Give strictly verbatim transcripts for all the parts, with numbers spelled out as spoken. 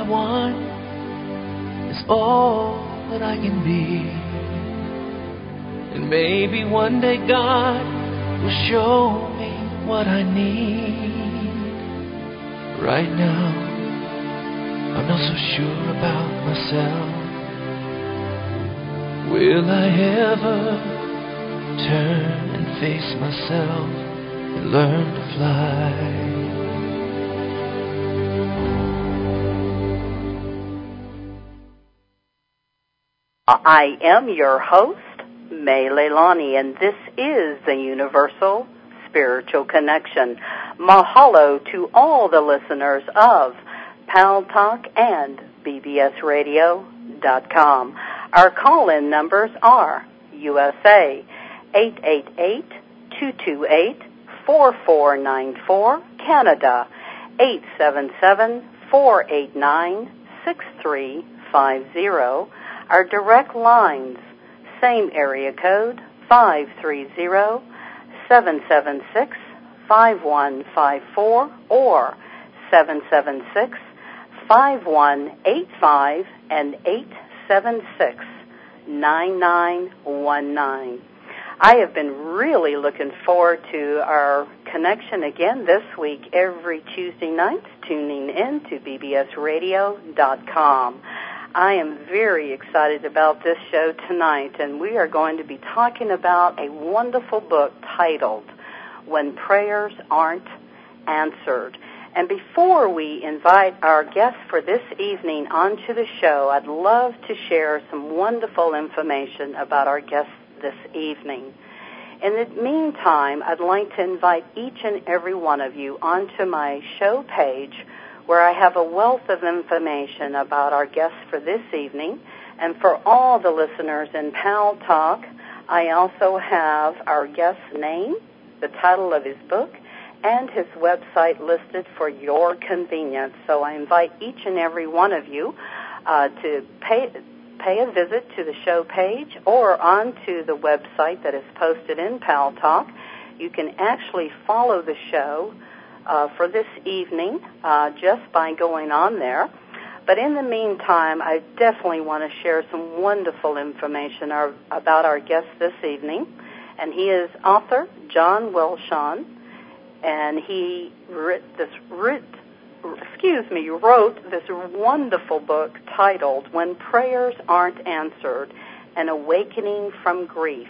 I want is all that I can be. And maybe one day God will show me what I need. Right now, I'm not so sure about myself. Will I ever turn and face myself and learn to fly? I am your host, May Leilani, and this is the Universal Spiritual Connection. Mahalo to all the listeners of Pal Talk and B B S Radio dot com. Our call-in numbers are U S A eight eight eight, two two eight, four four nine four, Canada eight seven seven, four eight nine, six three five zero. Our direct lines, same area code, five three zero, seven seven six, five one five four or seven seven six, five one eight five and eight seven six, nine nine one nine. I have been really looking forward to our connection again this week, every Tuesday night, tuning in to B B S Radio dot com. I am very excited about this show tonight, and we are going to be talking about a wonderful book titled When Prayers Aren't Answered. And before we invite our guest for this evening onto the show, I'd love to share some wonderful information about our guest this evening. In the meantime, I'd like to invite each and every one of you onto my show page, where I have a wealth of information about our guest for this evening. And for all the listeners in Pal Talk, I also have our guest's name, the title of his book, and his website listed for your convenience. So I invite each and every one of you uh, to pay pay a visit to the show page or onto the website that is posted in Pal Talk. You can actually follow the show Uh, for this evening, uh, just by going on there. But in the meantime, I definitely want to share some wonderful information our, about our guest this evening. And he is author John Welshon, and he writ this writ, excuse me, wrote this wonderful book titled When Prayers Aren't Answered, An Awakening from Grief.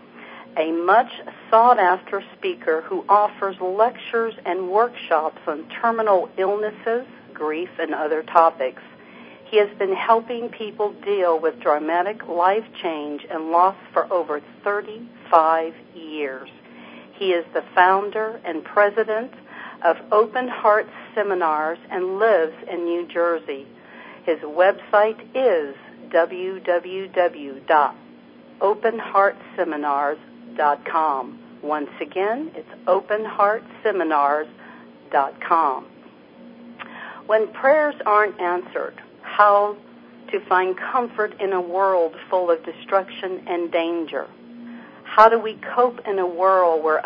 A much sought-after speaker who offers lectures and workshops on terminal illnesses, grief, and other topics. He has been helping people deal with dramatic life change and loss for over thirty-five years. He is the founder and president of Open Heart Seminars and lives in New Jersey. His website is w w w dot open heart seminars dot com. Once again, it's open heart seminars dot com. When prayers aren't answered, how to find comfort in a world full of destruction and danger? How do we cope in a world where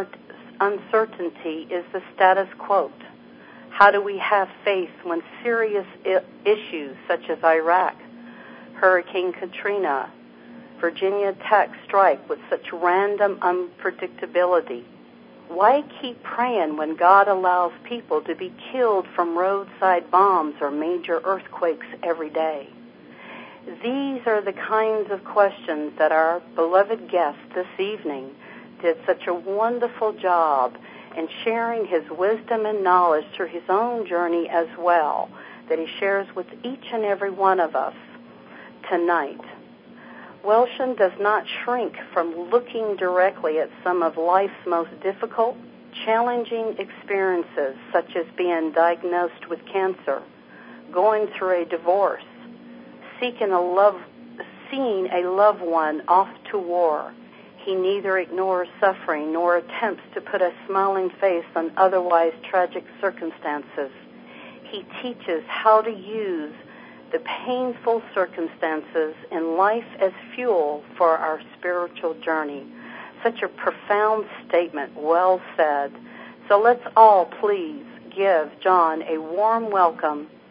uncertainty is the status quo? How do we have faith when serious issues such as Iraq, Hurricane Katrina, Virginia Tech strike with such random unpredictability? Why keep praying when God allows people to be killed from roadside bombs or major earthquakes every day? These are the kinds of questions that our beloved guest this evening did such a wonderful job in sharing his wisdom and knowledge through his own journey as well, that he shares with each and every one of us tonight. Welshon does not shrink from looking directly at some of life's most difficult, challenging experiences, such as being diagnosed with cancer, going through a divorce, seeking a love, seeing a loved one off to war. He neither ignores suffering nor attempts to put a smiling face on otherwise tragic circumstances. He teaches how to use the painful circumstances in life as fuel for our spiritual journey. Such a profound statement, well said. So let's all please give John a warm welcome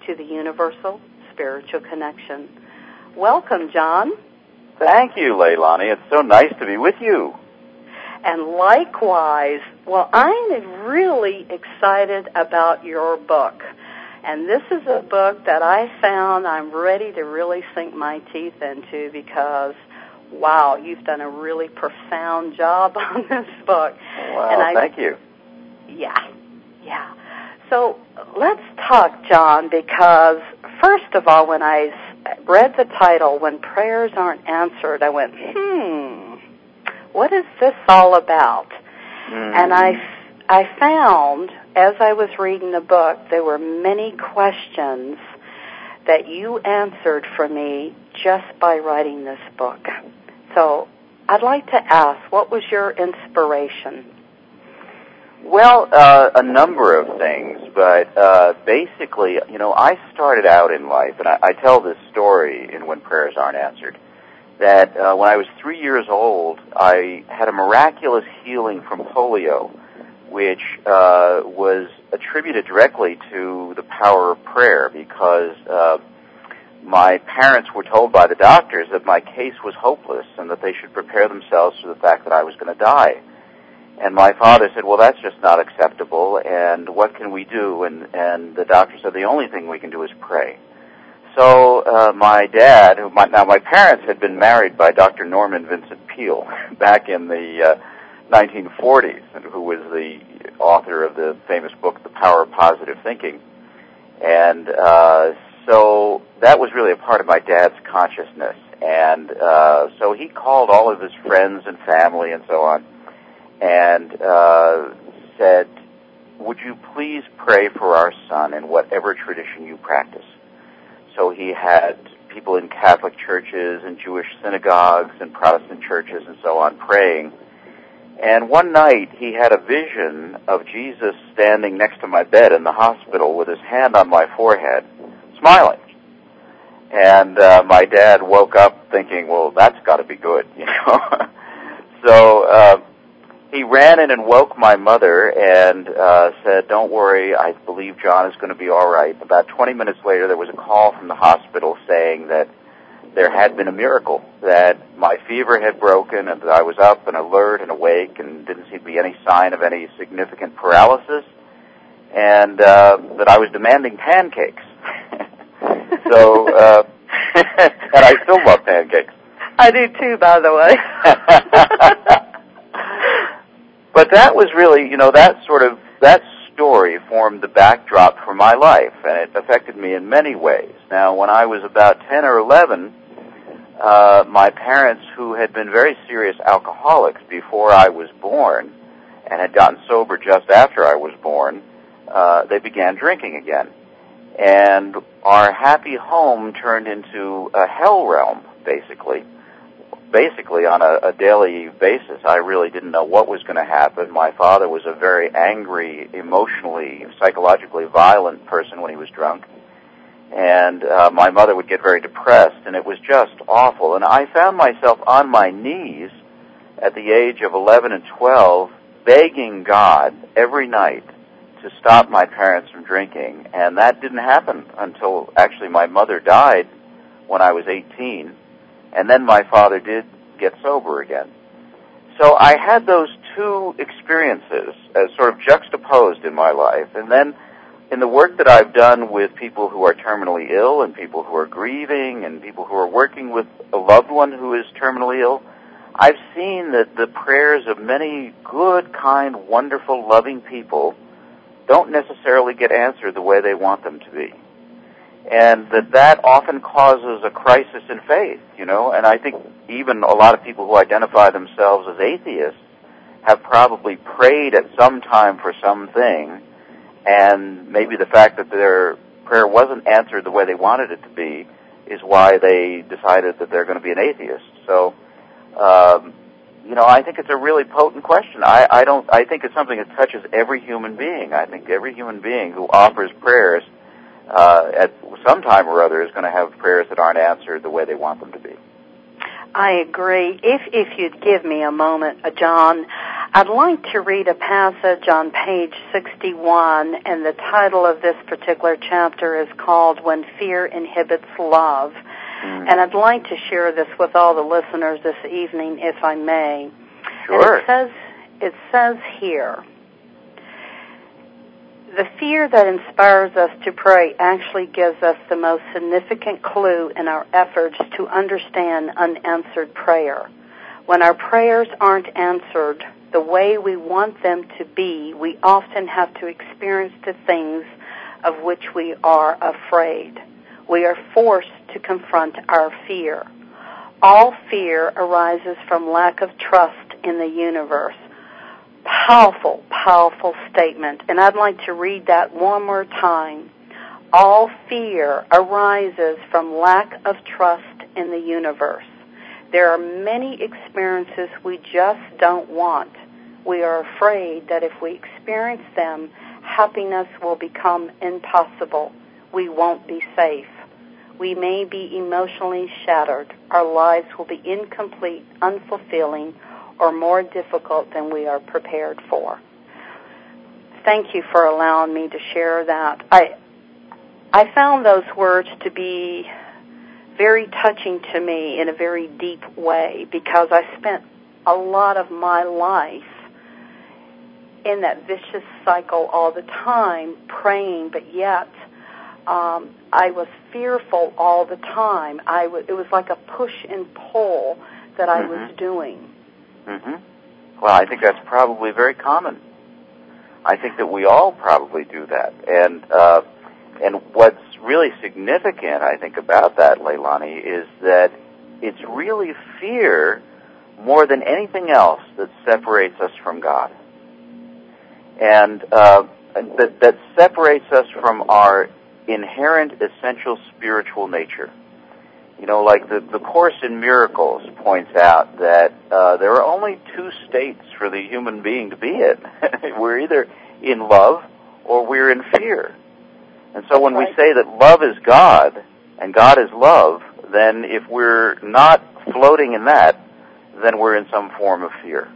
to the Universal Spiritual Connection. Welcome, John. Thank you, Leilani. It's so nice to be with you. And likewise, well, I'm really excited about your book. And this is a book that I found I'm ready to really sink my teeth into because, wow, you've done a really profound job on this book. Wow, and I, thank you. Yeah, yeah. So let's talk, John, because first of all, when I read the title, When Prayers Aren't Answered, I went, hmm, what is this all about? Mm. And I, I found, as I was reading the book, there were many questions that you answered for me just by writing this book. So I'd like to ask, what was your inspiration? Well, uh, a number of things, but uh, basically, you know, I started out in life, and I, I tell this story in When Prayers Aren't Answered, that uh, when I was three years old, I had a miraculous healing from polio, which uh, was attributed directly to the power of prayer, because uh, my parents were told by the doctors that my case was hopeless and that they should prepare themselves for the fact that I was going to die. And my father said, well, that's just not acceptable, and what can we do? And, and the doctor said, the only thing we can do is pray. So uh, my dad, who my, now my parents had been married by Doctor Norman Vincent Peale back in the uh, nineteen forties, and who was the author of the famous book, The Power of Positive Thinking. And uh, so that was really a part of my dad's consciousness. And uh, so he called all of his friends and family and so on, and uh, said, would you please pray for our son in whatever tradition you practice? So he had people in Catholic churches and Jewish synagogues and Protestant churches and so on praying. And one night he had a vision of Jesus standing next to my bed in the hospital with his hand on my forehead, smiling. And uh, my dad woke up thinking, well, that's got to be good, you know. so uh, he ran in and woke my mother and uh, said, don't worry, I believe John is going to be all right. About twenty minutes later, there was a call from the hospital saying that there had been a miracle, that my fever had broken and that I was up and alert and awake and didn't seem to be any sign of any significant paralysis, and uh, that I was demanding pancakes. so, uh, and I still love pancakes. I do too, by the way. But that was really, you know, that sort of, that story formed the backdrop for my life, and it affected me in many ways. Now, when I was about ten or eleven, uh, my parents, who had been very serious alcoholics before I was born, and had gotten sober just after I was born, uh, they began drinking again. And our happy home turned into a hell realm, basically. Basically, on a, a daily basis, I really didn't know what was going to happen. My father was a very angry, emotionally, psychologically violent person when he was drunk. And uh, my mother would get very depressed, and it was just awful. And I found myself on my knees at the age of eleven and twelve, begging God every night to stop my parents from drinking. And that didn't happen until actually my mother died when I was eighteen. And then my father did get sober again. So I had those two experiences as sort of juxtaposed in my life. And then in the work that I've done with people who are terminally ill and people who are grieving and people who are working with a loved one who is terminally ill, I've seen that the prayers of many good, kind, wonderful, loving people don't necessarily get answered the way they want them to be. And that that often causes a crisis in faith, you know, and I think even a lot of people who identify themselves as atheists have probably prayed at some time for something, and maybe the fact that their prayer wasn't answered the way they wanted it to be is why they decided that they're going to be an atheist. So, um, you know, I think it's a really potent question. I, I don't, I think it's something that touches every human being. I think every human being who offers prayers Uh, at some time or other is going to have prayers that aren't answered the way they want them to be. I agree. If if you'd give me a moment, uh, John, I'd like to read a passage on page sixty-one, and the title of this particular chapter is called When Fear Inhibits Love. Mm. And I'd like to share this with all the listeners this evening, if I may. Sure. And it says, it says here, the fear that inspires us to pray actually gives us the most significant clue in our efforts to understand unanswered prayer. When our prayers aren't answered the way we want them to be, we often have to experience the things of which we are afraid. We are forced to confront our fear. All fear arises from lack of trust in the universe. Powerful, powerful statement. And I'd like to read that one more time. All fear arises from lack of trust in the universe. There are many experiences we just don't want. We are afraid that if we experience them, happiness will become impossible. We won't be safe. We may be emotionally shattered. Our lives will be incomplete, unfulfilling, or more difficult than we are prepared for. Thank you for allowing me to share that. I I found those words to be very touching to me in a very deep way, because I spent a lot of my life in that vicious cycle all the time, praying, but yet um, I was fearful all the time. I w- it was like a push and pull that I mm-hmm. was doing. Mm-hmm. Well, I think that's probably very common. I think that we all probably do that. And uh, and what's really significant, I think, about that, Leilani, is that it's really fear more than anything else that separates us from God. And uh, that, that separates us from our inherent, essential spiritual nature. You know, like the, the Course in Miracles points out that uh, there are only two states for the human being to be in. We're either in love or we're in fear. And so when we say that love is God and God is love, then if we're not floating in that, then we're in some form of fear.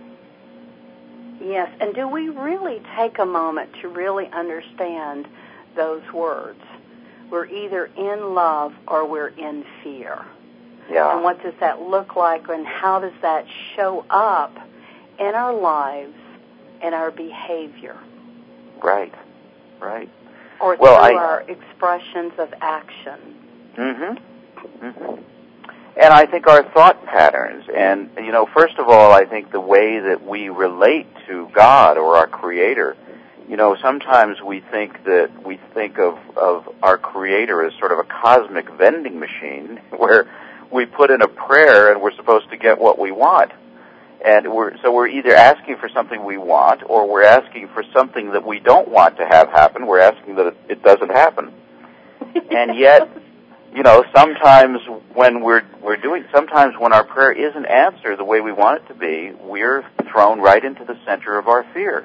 Yes, and do we really take a moment to really understand those words? We're either in love or we're in fear. Yeah. And what does that look like, and how does that show up in our lives and our behavior? Right, right. Or well, through I, our expressions of action. Mm-hmm. Mm-hmm. And I think our thought patterns, and, you know, first of all, I think the way that we relate to God or our Creator. You know, sometimes we think that we think of, of our Creator as sort of a cosmic vending machine where we put in a prayer and we're supposed to get what we want. And we're, so we're either asking for something we want or we're asking for something that we don't want to have happen. We're asking that it, it doesn't happen. And yet, you know, sometimes when we're, we're doing, sometimes when our prayer isn't answered the way we want it to be, we're thrown right into the center of our fear.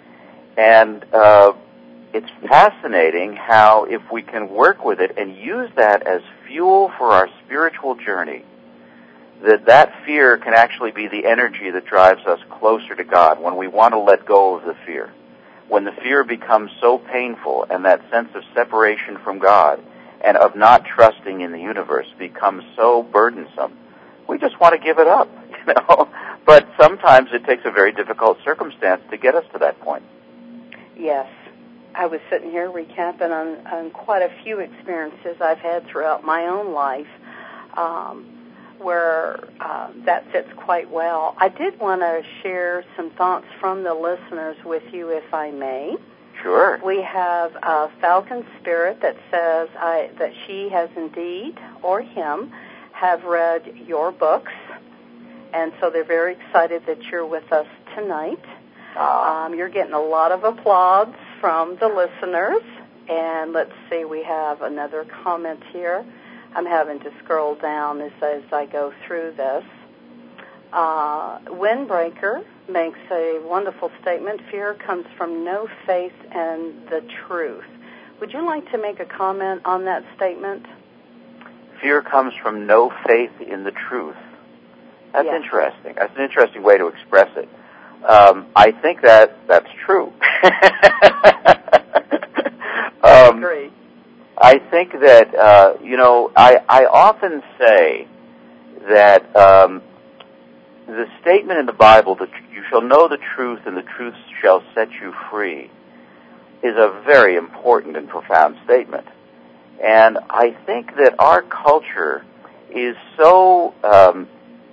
And uh, it's fascinating how if we can work with it and use that as fuel for our spiritual journey, that that fear can actually be the energy that drives us closer to God when we want to let go of the fear. When the fear becomes so painful and that sense of separation from God and of not trusting in the universe becomes so burdensome, we just want to give it up, you know. But sometimes it takes a very difficult circumstance to get us to that point. Yes. I was sitting here recapping on, on quite a few experiences I've had throughout my own life um, where uh, that fits quite well. I did want to share some thoughts from the listeners with you, if I may. Sure. We have a Falcon Spirit that says I, that she has indeed, or him, have read your books, and so they're very excited that you're with us tonight. Um, you're getting a lot of applause from the listeners. And let's see, we have another comment here. I'm having to scroll down as, as I go through this. Uh, Windbreaker makes a wonderful statement. Fear comes from no faith in the truth. Would you like to make a comment on that statement? Fear comes from no faith in the truth. That's yeah. interesting. That's an interesting way to express it. Um, I think that that's true. um, I agree. I think that, uh, you know, I, I often say that um, the statement in the Bible that you shall know the truth and the truth shall set you free is a very important and profound statement. And I think that our culture is so um,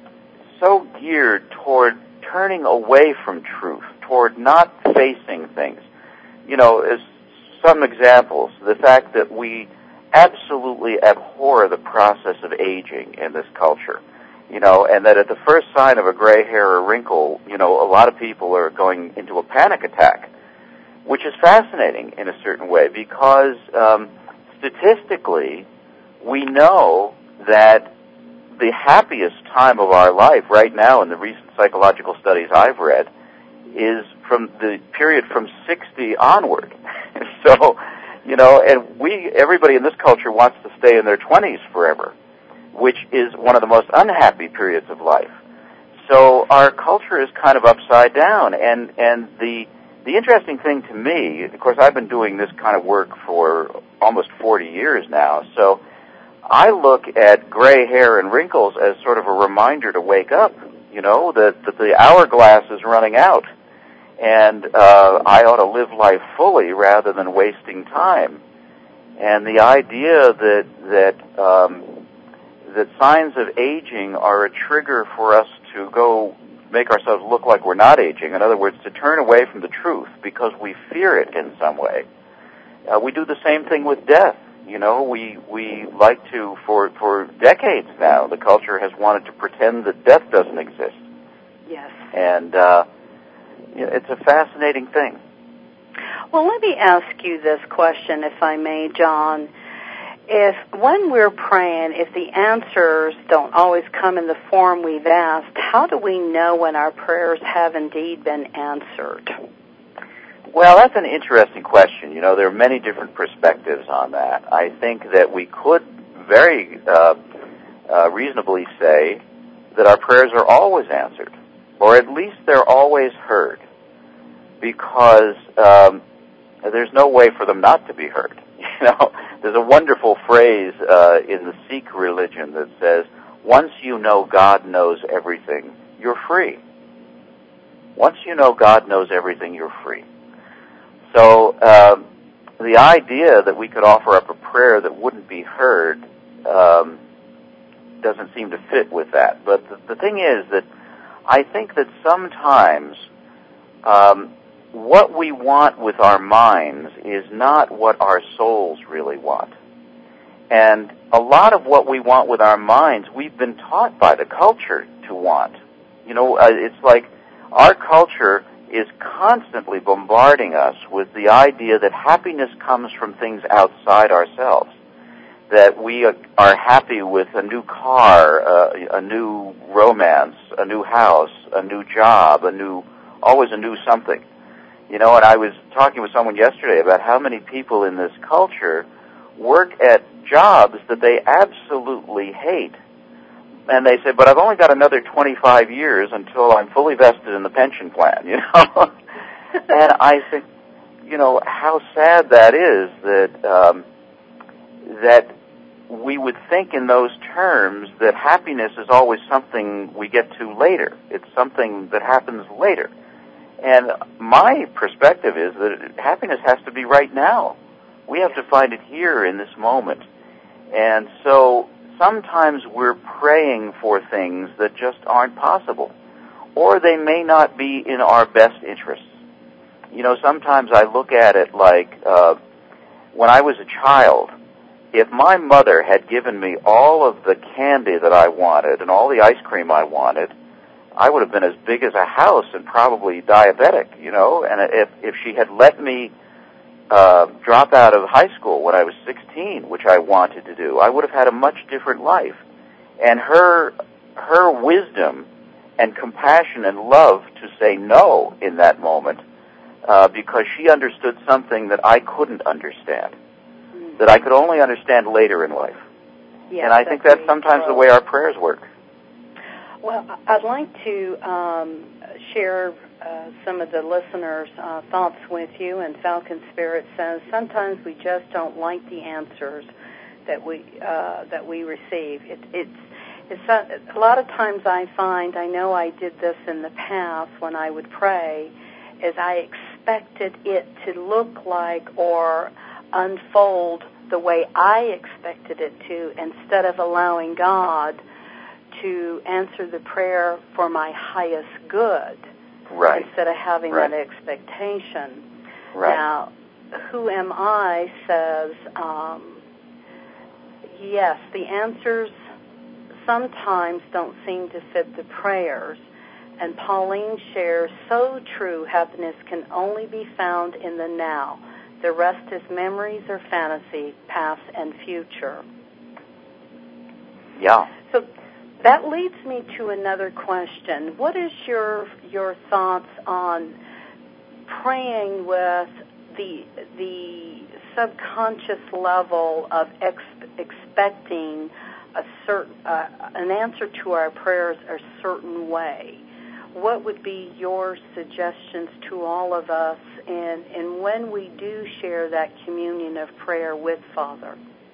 so geared toward turning away from truth, toward not facing things. You know, as some examples, the fact that we absolutely abhor the process of aging in this culture, you know, and that at the first sign of a gray hair or wrinkle, you know, a lot of people are going into a panic attack, which is fascinating in a certain way because um, statistically we know that the happiest time of our life right now in the recent psychological studies I've read is from the period from sixty onward. So, you know, and we, everybody in this culture wants to stay in their twenties forever, which is one of the most unhappy periods of life. So our culture is kind of upside down, and, and the, the interesting thing to me, of course I've been doing this kind of work for almost forty years now, so I look at gray hair and wrinkles as sort of a reminder to wake up, you know, that, that the hourglass is running out. And uh, I ought to live life fully rather than wasting time. And the idea that that um, that signs of aging are a trigger for us to go make ourselves look like we're not aging. In other words, to turn away from the truth because we fear it in some way. Uh, we do the same thing with death. You know, we we like to, for for decades now, the culture has wanted to pretend that death doesn't exist. Yes. And uh, it's a fascinating thing. Well, let me ask you this question, if I may, John. If when we're praying, if the answers don't always come in the form we've asked, how do we know when our prayers have indeed been answered? Well, that's an interesting question. You know, there are many different perspectives on that. I think that we could very uh, uh, reasonably say that our prayers are always answered, or at least they're always heard, because um, there's no way for them not to be heard. You know, there's a wonderful phrase uh, in the Sikh religion that says, once you know God knows everything, you're free. Once you know God knows everything, you're free. So um, the idea that we could offer up a prayer that wouldn't be heard um, doesn't seem to fit with that. But the, the thing is that I think that sometimes um, what we want with our minds is not what our souls really want. And a lot of what we want with our minds, we've been taught by the culture to want. You know, uh, it's like our culture is constantly bombarding us with the idea that happiness comes from things outside ourselves, that we are happy with a new car, uh, a new romance, a new house, a new job, a new, always a new something. You know, and I was talking with someone yesterday about how many people in this culture work at jobs that they absolutely hate. And they say, but I've only got another twenty-five years until I'm fully vested in the pension plan, you know. And I think, you know, how sad that is that um, that we would think in those terms that happiness is always something we get to later. It's something that happens later. And my perspective is that happiness has to be right now. We have to find it here in this moment. And so sometimes we're praying for things that just aren't possible, or they may not be in our best interests. You know, sometimes I look at it like uh, when I was a child, if my mother had given me all of the candy that I wanted and all the ice cream I wanted, I would have been as big as a house and probably diabetic, you know. And if, if she had let me Uh, drop out of high school when I was sixteen, which I wanted to do, I would have had a much different life. And her her wisdom and compassion and love to say no in that moment, uh, because she understood something that I couldn't understand, mm-hmm. that I could only understand later in life. Yes, and I think that's sometimes the way our prayers work. Well, I'd like to um, share uh, some of the listeners' uh, thoughts with you. And Falcon Spirit says sometimes we just don't like the answers that we uh, that we receive. It, it's it's a, a lot of times I find, I know I did this in the past when I would pray, is I expected it to look like or unfold the way I expected it to, instead of allowing God to answer the prayer for my highest good, right. instead of having right. that expectation. Right. Now, Who Am I says, um, yes, the answers sometimes don't seem to fit the prayers. And Pauline shares, so true, happiness can only be found in the now. The rest is memories or fantasy, past and future. Yeah. So that leads me to another question. What is your your thoughts on praying with the the subconscious level of ex- expecting a certain uh, an answer to our prayers a certain way? What would be your suggestions to all of us, and and when we do share that communion of prayer with Father?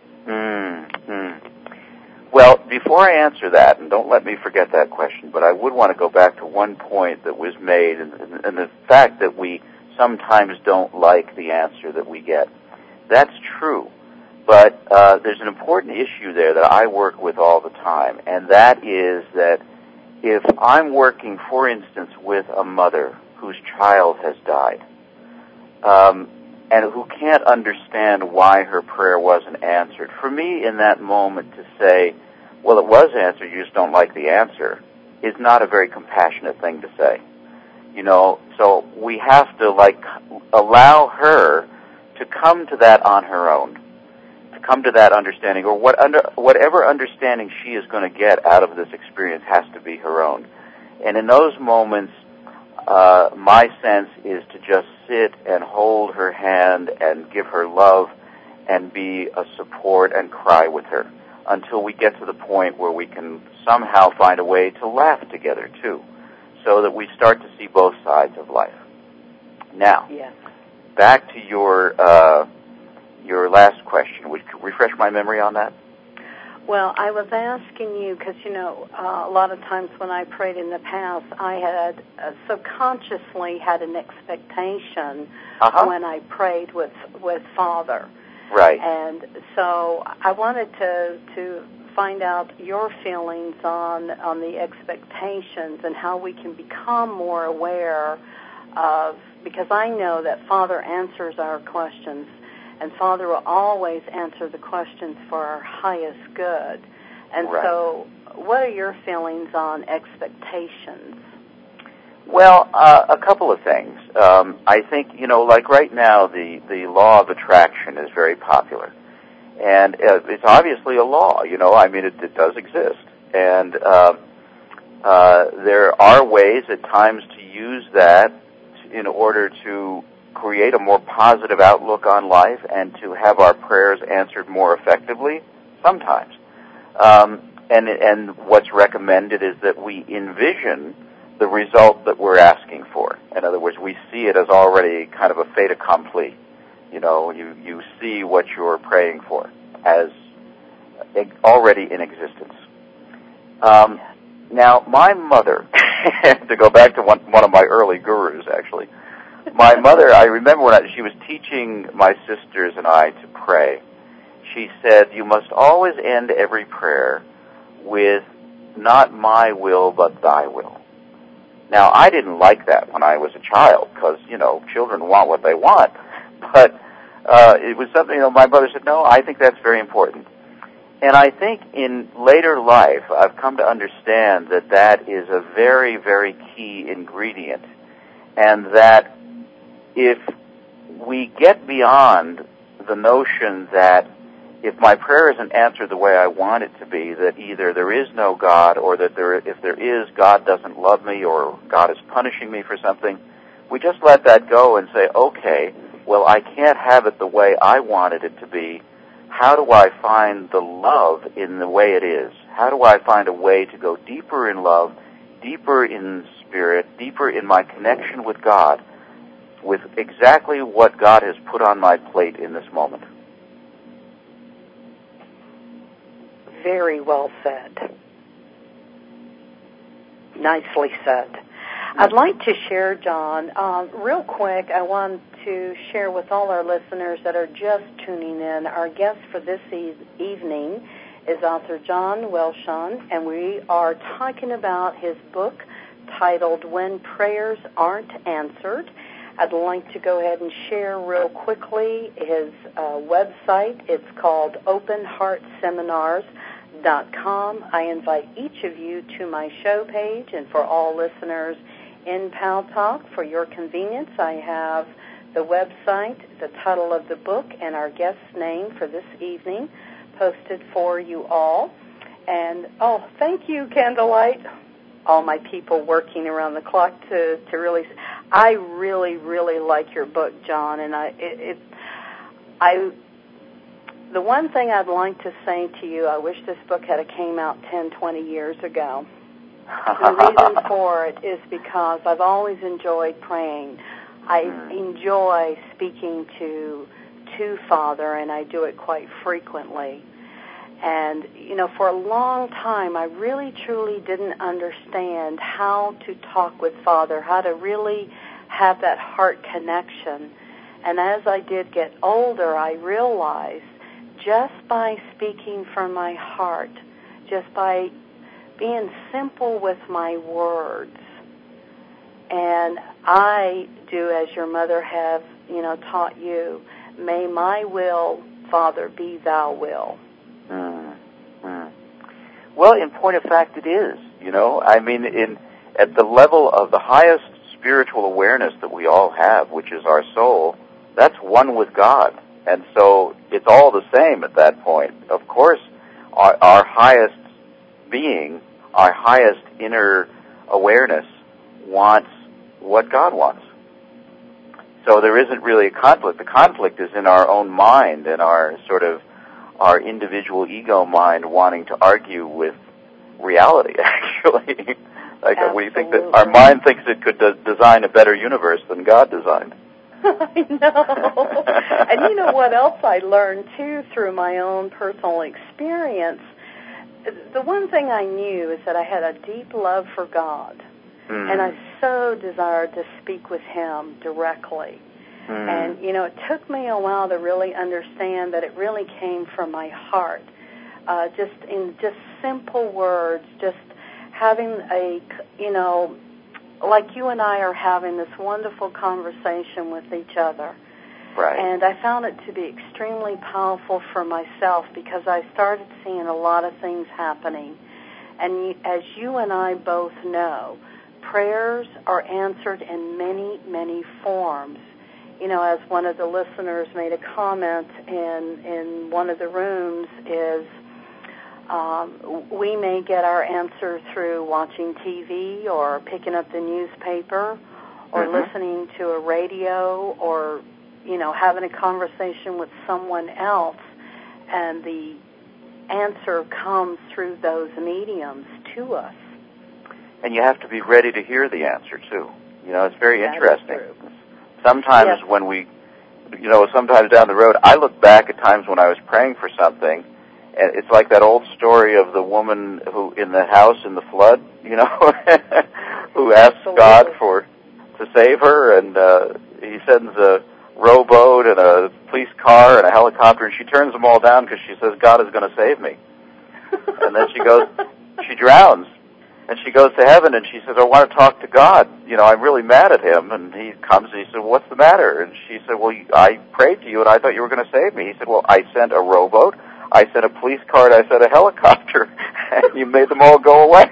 Mm-hmm. Well, before I answer that, and don't let me forget that question, but I would want to go back to one point that was made, and, and the fact that we sometimes don't like the answer that we get. That's true, but uh, there's an important issue there that I work with all the time, and that is that if I'm working, for instance, with a mother whose child has died, um, and who can't understand why her prayer wasn't answered, for me in that moment to say, well, it was answered, you just don't like the answer, is not a very compassionate thing to say. You know, so we have to, like, allow her to come to that on her own, to come to that understanding, or what under, whatever understanding she is going to get out of this experience has to be her own. And in those moments, uh, my sense is to just sit and hold her hand and give her love and be a support and cry with her until we get to the point where we can somehow find a way to laugh together, too, so that we start to see both sides of life. Now, yes. back to your uh, your last question. Would you refresh my memory on that? Well, I was asking you because, you know, uh, a lot of times when I prayed in the past, I had uh, subconsciously had an expectation uh-huh. when I prayed with with Father. Right. And so I wanted to to find out your feelings on on the expectations and how we can become more aware of, because I know that Father answers our questions, and Father will always answer the questions for our highest good. And right. so what are your feelings on expectations? Well, uh, a couple of things. Um, I think, you know, like right now, the, the law of attraction is very popular. And uh, it's obviously a law, you know, I mean, it, it does exist. And uh, uh, there are ways at times to use that in order to create a more positive outlook on life and to have our prayers answered more effectively, sometimes. Um, and, and what's recommended is that we envision the result that we're asking for. In other words, we see it as already kind of a fait accompli. You know, you, you see what you're praying for as already in existence. Um, now, my mother, to go back to one, one of my early gurus, actually, my mother, I remember when I, she was teaching my sisters and I to pray, she said, you must always end every prayer with, not my will, but thy will. Now, I didn't like that when I was a child because, you know, children want what they want. But uh, it was something, you know, my mother said, no, I think that's very important. And I think in later life, I've come to understand that that is a very, very key ingredient. And that if we get beyond the notion that if my prayer isn't answered the way I want it to be, that either there is no God, or that there, if there is, God doesn't love me, or God is punishing me for something, we just let that go and say, okay, well, I can't have it the way I wanted it to be. how do I find the love in the way it is? How do I find a way to go deeper in love, deeper in spirit, deeper in my connection with God, with exactly what God has put on my plate in this moment? Very well said. Nicely said. I'd like to share, John, uh, real quick, I want to share with all our listeners that are just tuning in. Our guest for this e- evening is author John Welshon, and we are talking about his book titled When Prayers Aren't Answered. I'd like to go ahead and share real quickly his uh, website. It's called open heart seminars dot com. I invite each of you to my show page, and for all listeners in Pal Talk, for your convenience, I have the website, the title of the book, and our guest's name for this evening posted for you all. And, oh, thank you, Candlelight. All my people working around the clock to, to really, I really, really like your book, John, and I, it, it, I, the one thing I'd like to say to you, I wish this book had came out ten, twenty years ago. The reason for it is because I've always enjoyed praying. I enjoy speaking to, to Father, and I do it quite frequently. And, you know, for a long time, I really, truly didn't understand how to talk with Father, how to really have that heart connection. And as I did get older, I realized just by speaking from my heart, just by being simple with my words, and I do as your mother have, you know, taught you, may my will, Father, be thou will. Mm, mm. Well, in point of fact, it is. You know, I mean, in at the level of the highest spiritual awareness that we all have, which is our soul, that's one with God. And so it's all the same at that point. Of course, our, our highest being, our highest inner awareness wants what God wants. So there isn't really a conflict. The conflict is in our own mind and our sort of our individual ego mind wanting to argue with reality, actually. Like Absolutely. we think that our mind thinks it could de- design a better universe than God designed. I know. And you know what else I learned, too, through my own personal experience? The one thing I knew is that I had a deep love for God, mm. and I so desired to speak with Him directly. Mm. And, you know, it took me a while to really understand that it really came from my heart, uh, just in just simple words, just having a, you know, like you and I are having this wonderful conversation with each other. Right. And I found it to be extremely powerful for myself because I started seeing a lot of things happening. And as you and I both know, prayers are answered in many, many forms. You know, as one of the listeners made a comment in, in one of the rooms is, um, we may get our answer through watching T V or picking up the newspaper or mm-hmm. listening to a radio or, you know, having a conversation with someone else, and the answer comes through those mediums to us. And you have to be ready to hear the answer, too. You know, it's very that interesting. Is true. Sometimes yes. when we, you know, sometimes down the road, I look back at times when I was praying for something, and it's like that old story of the woman who in the house in the flood, you know, who asks Absolutely. God for to save her, and uh, he sends a rowboat and a police car and a helicopter, and she turns them all down because she says, God is going to save me. And then she goes, she drowns, and she goes to heaven, and she says, I want to talk to God. You know, I'm really mad at him. And he comes, and he said, what's the matter? And she said, well, I prayed to you, and I thought you were going to save me. He said, well, I sent a rowboat, I sent a police car, and I sent a helicopter, and you made them all go away.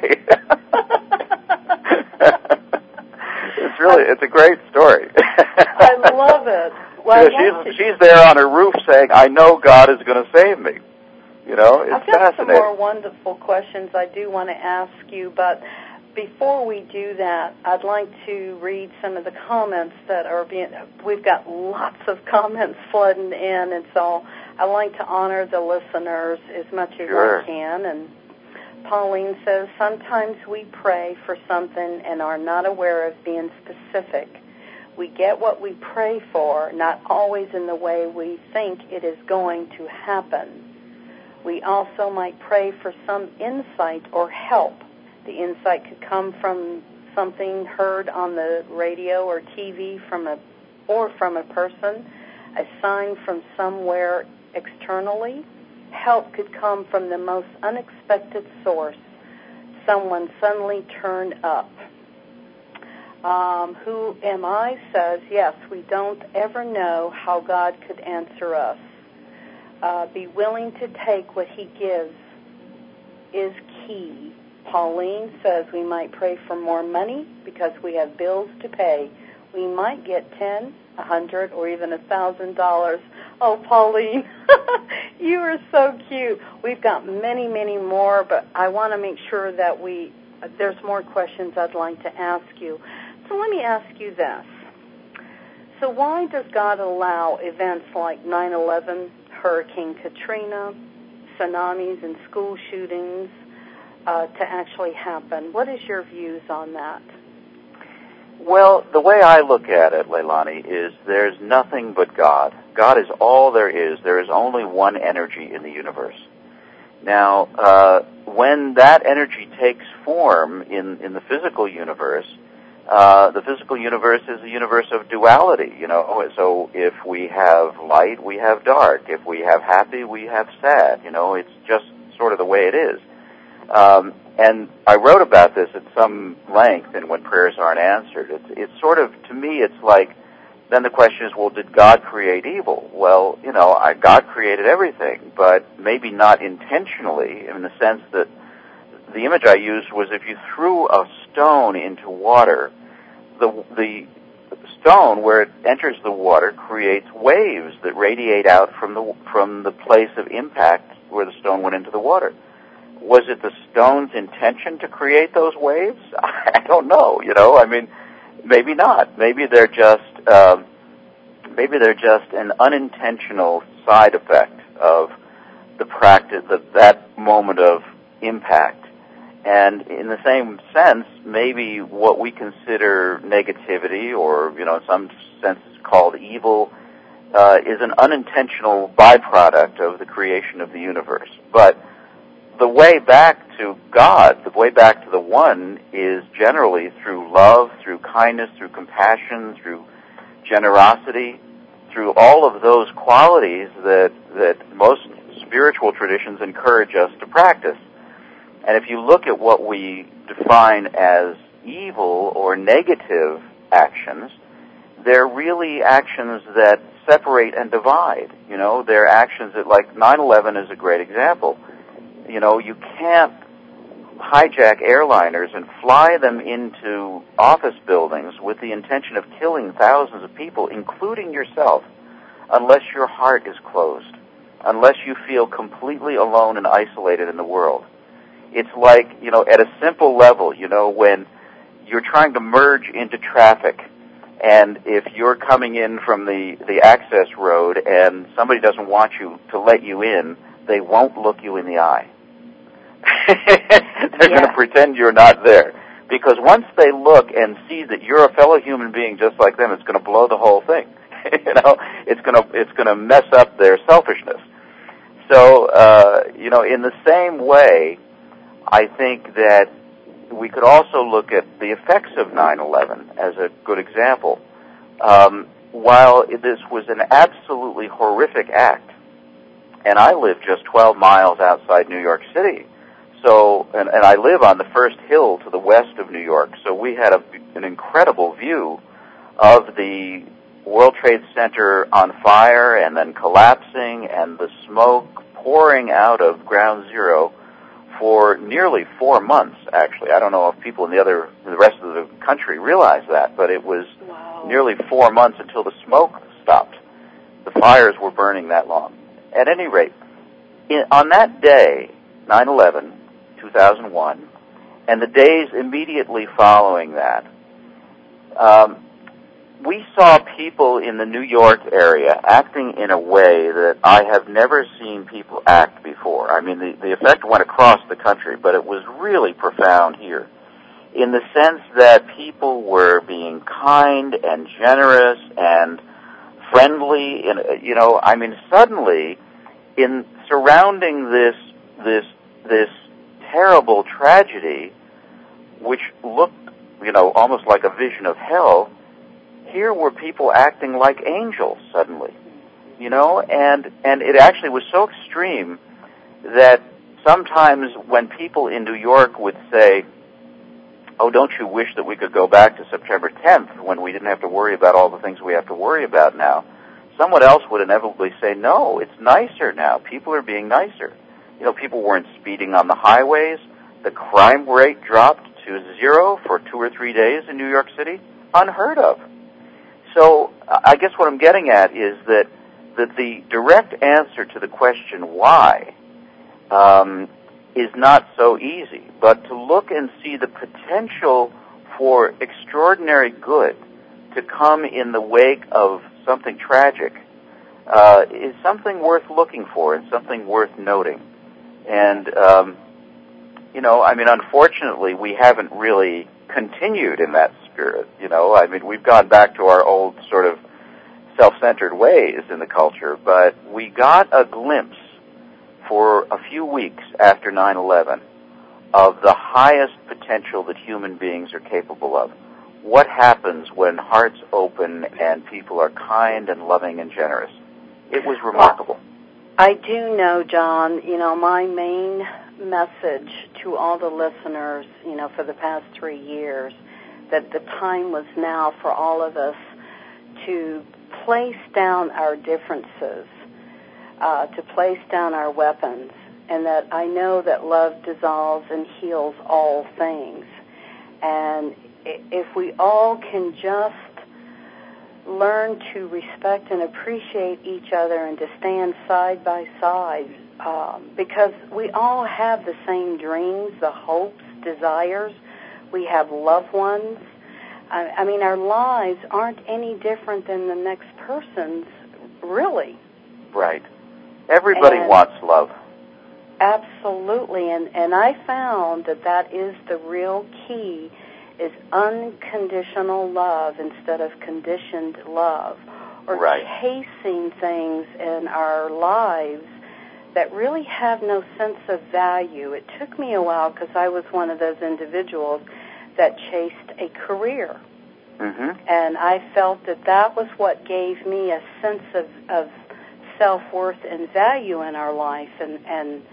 It's really, it's a great story. I love it. Well, you know, she's, she's there on her roof saying, I know God is going to save me. You know, it's I've got fascinating. some more wonderful questions I do want to ask you, but before we do that, I'd like to read some of the comments that are being, we've got lots of comments flooding in, and so I like to honor the listeners as much as Sure. I can. And Pauline says, sometimes we pray for something and are not aware of being specific. We get what we pray for, not always in the way we think it is going to happen. We also might pray for some insight or help. The insight could come from something heard on the radio or T V from a or from a person, a sign from somewhere externally. Help could come from the most unexpected source. Someone suddenly turned up. Um, who am I says, yes, we don't ever know how God could answer us. Uh, be willing to take what he gives is key. Pauline says we might pray for more money because we have bills to pay. We might get ten, a hundred, or even a thousand dollars. Oh, Pauline, you are so cute. We've got many, many more, but I want to make sure that we, there's more questions I'd like to ask you. So let me ask you this. So why does God allow events like nine eleven, Hurricane Katrina, tsunamis, and school shootings uh, to actually happen? What is your views on that? Well, the way I look at it, Leilani, is there's nothing but God. God is all there is. There is only one energy in the universe. Now, uh, when that energy takes form in, in the physical universe, uh, the physical universe is a universe of duality, you know. So if we have light, we have dark. If we have happy, we have sad. You know, it's just sort of the way it is. Um, and I wrote about this at some length in When Prayers Aren't Answered. It's, it's sort of, to me, it's like, then the question is, well, did God create evil? Well, you know, I, God created everything, but maybe not intentionally, in the sense that the image I used was if you threw a stone into water, the, the stone, where it enters the water, creates waves that radiate out from the, from the place of impact where the stone went into the water. Was it the stone's intention to create those waves? I don't know, you know, I mean, maybe not. Maybe they're just, um, maybe they're just an unintentional side effect of the practice, of that moment of impact. And in the same sense, maybe what we consider negativity, or, you know, in some sense called evil, uh, is an unintentional byproduct of the creation of the universe. But the way back to God, the way back to the One, is generally through love, through kindness, through compassion, through generosity, through all of those qualities that, that most spiritual traditions encourage us to practice. And if you look at what we define as evil or negative actions, they're really actions that separate and divide. You know, they're actions that, like nine eleven is a great example. You know, you can't hijack airliners and fly them into office buildings with the intention of killing thousands of people, including yourself, unless your heart is closed, unless you feel completely alone and isolated in the world. It's like, you know, at a simple level, you know, when you're trying to merge into traffic, and if you're coming in from the, the access road and somebody doesn't want you to let you in, they won't look you in the eye. They're yeah. going to pretend you're not there. Because once they look and see that you're a fellow human being just like them, it's going to blow the whole thing. you know, it's going to it's going to mess up their selfishness. So, uh, you know, in the same way, I think that we could also look at the effects of nine eleven as a good example. Um, while this was an absolutely horrific act, and I live just twelve miles outside New York City, so and, and I live on the first hill to the west of New York, so we had a, an incredible view of the World Trade Center on fire and then collapsing and the smoke pouring out of Ground Zero for nearly four months, actually. I don't know if people in the other, the rest of the country realize that, but it was wow. nearly four months until the smoke stopped. The fires were burning that long. At any rate, in, on that day, nine eleven, two thousand one, and the days immediately following that, um, we saw people in the New York area acting in a way that I have never seen people act before. I mean, the, the effect went across the country, but it was really profound here, in the sense that people were being kind and generous and friendly. And, you know, I mean, suddenly, in surrounding this this this terrible tragedy, which looked, you know, almost like a vision of hell, here were people acting like angels suddenly, you know, and and it actually was so extreme that sometimes when people in New York would say, oh, don't you wish that we could go back to September tenth when we didn't have to worry about all the things we have to worry about now, someone else would inevitably say, no, it's nicer now. People are being nicer. You know, people weren't speeding on the highways. The crime rate dropped to zero for two or three days in New York City. Unheard of. So I guess what I'm getting at is that, that the direct answer to the question why um, is not so easy, but to look and see the potential for extraordinary good to come in the wake of something tragic uh, is something worth looking for and something worth noting. And, um, you know, I mean, unfortunately, we haven't really continued in that spirit, you know. I mean, we've gone back to our old sort of self-centered ways in the culture, but we got a glimpse for a few weeks after nine eleven of the highest potential that human beings are capable of. What happens when hearts open and people are kind and loving and generous? It was remarkable. I do know, John, you know, my main message to all the listeners, you know, for the past three years, that the time was now for all of us to place down our differences, uh, to place down our weapons, and that I know that love dissolves and heals all things. And if we all can just learn to respect and appreciate each other and to stand side by side, um, because we all have the same dreams, the hopes, desires. We have loved ones. I, I mean, our lives aren't any different than the next person's, really. Right. Everybody and wants love. Absolutely. And, and I found that that is the real key, is unconditional love instead of conditioned love, or right. chasing things in our lives that really have no sense of value. It took me a while because I was one of those individuals that chased a career. Mm-hmm. And I felt that that was what gave me a sense of, of self-worth and value in our life, and, and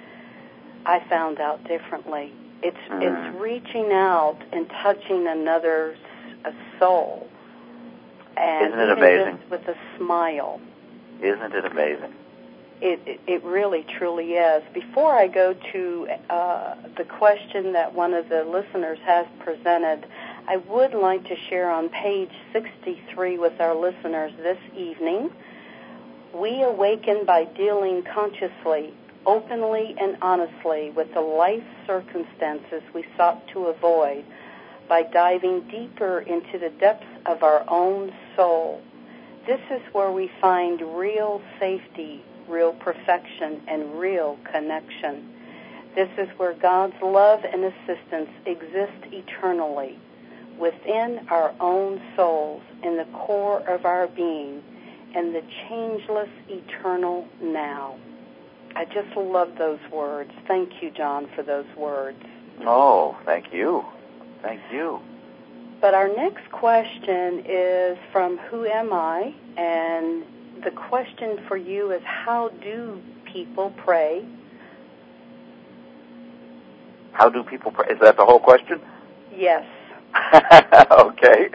I found out differently. It's mm. it's reaching out and touching another a soul. And Isn't it amazing? Just with a smile. Isn't it amazing? It, it, it really, truly is. Before I go to uh, the question that one of the listeners has presented, I would like to share on page sixty-three with our listeners this evening. We awaken by dealing consciously, openly and honestly with the life circumstances we sought to avoid, by diving deeper into the depths of our own soul. This is where we find real safety, real perfection, and real connection. This is where God's love and assistance exist eternally, within our own souls, in the core of our being, and the changeless eternal now. I just love those words. Thank you, John, for those words. Oh, thank you. Thank you. But our next question is from Who Am I? And the question for you is, how do people pray? How do people pray? Is that the whole question? Yes. Okay.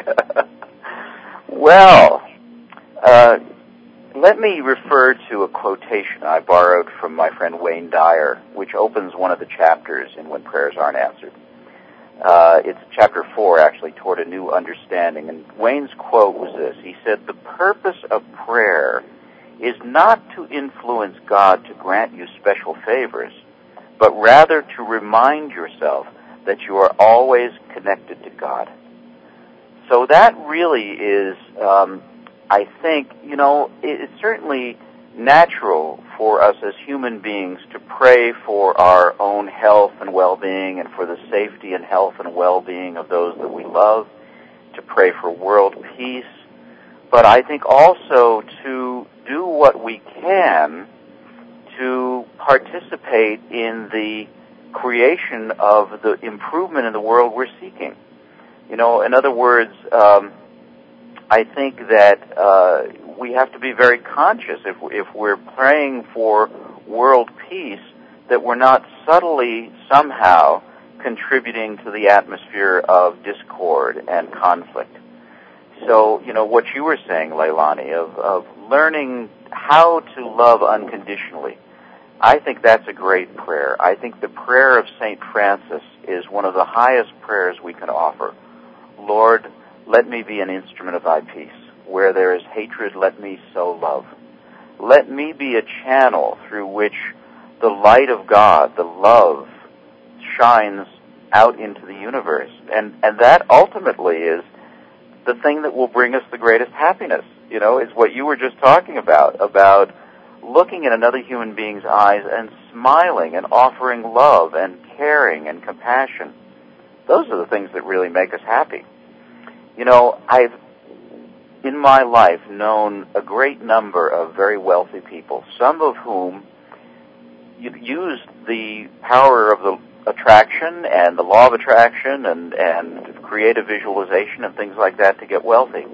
Well, uh, let me refer to a quotation I borrowed from my friend Wayne Dyer, which opens one of the chapters in When Prayers Aren't Answered. Uh, it's chapter four, actually, Toward a New Understanding. And Wayne's quote was this. He said, "The purpose of prayer is not to influence God to grant you special favors, but rather to remind yourself that you are always connected to God." so that really is, um, I think, you know, it's certainly natural for us as human beings to pray for our own health and well-being and for the safety and health and well-being of those that we love, to pray for world peace, but I think also to do what we can to participate in the creation of the improvement in the world we're seeking. You know, in other words, um, I think that uh, we have to be very conscious if, if we're praying for world peace that we're not subtly somehow contributing to the atmosphere of discord and conflict. So, you know, what you were saying, Leilani, of, of learning how to love unconditionally, I think that's a great prayer. I think the prayer of Saint Francis is one of the highest prayers we can offer. Lord, let me be an instrument of thy peace. Where there is hatred, let me sow love. Let me be a channel through which the light of God, the love, shines out into the universe. And, and that ultimately is the thing that will bring us the greatest happiness. You know, is what you were just talking about, about looking in another human being's eyes and smiling and offering love and caring and compassion. Those are the things that really make us happy. You know, I've, in my life, known a great number of very wealthy people, some of whom used the power of the attraction and the law of attraction and, and creative visualization and things like that to get wealthy.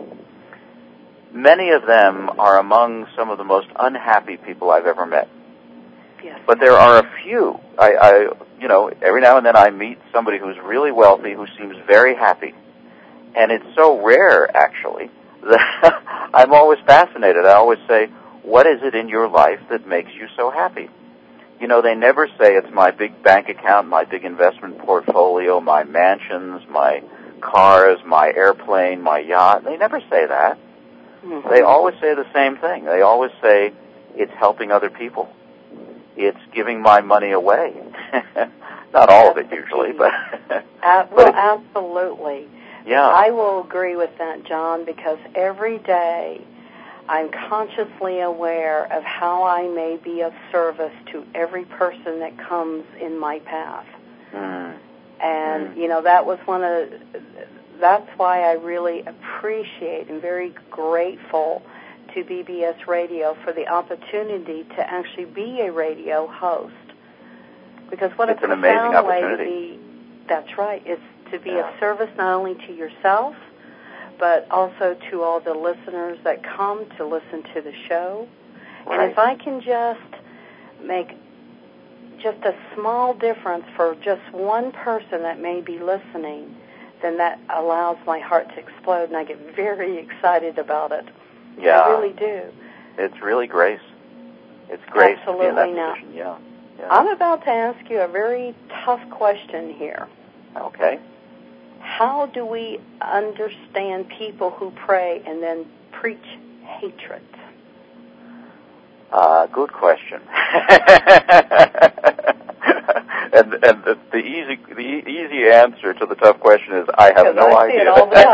Many of them are among some of the most unhappy people I've ever met. Yes. But there are a few. I, I, you know, every now and then I meet somebody who's really wealthy who seems very happy. And it's so rare, actually, that I'm always fascinated. I always say, what is it in your life that makes you so happy? You know, they never say it's my big bank account, my big investment portfolio, my mansions, my cars, my airplane, my yacht. They never say that. Mm-hmm. They always say the same thing. They always say, it's helping other people. It's giving my money away. Not all of it usually, but... uh, but well, absolutely. Yeah. I will agree with that, John, because every day I'm consciously aware of how I may be of service to every person that comes in my path. Mm. And, mm. you know, that was one of... That's why I really appreciate and very grateful to B B S Radio for the opportunity to actually be a radio host. Because what it's a an amazing profound way to opportunity. be, that's right, it's to be yeah. of service not only to yourself, but also to all the listeners that come to listen to the show. Right. And if I can just make just a small difference for just one person that may be listening, then that allows my heart to explode, and I get very excited about it. Yeah. I really do. It's really grace. It's grace Absolutely to be in that now. position. Yeah. yeah. I'm about to ask you a very tough question here. Okay. How do we understand people who pray and then preach hatred? Uh, good question. and and the, the easy the easy answer to the tough question is I have no I idea. See it all the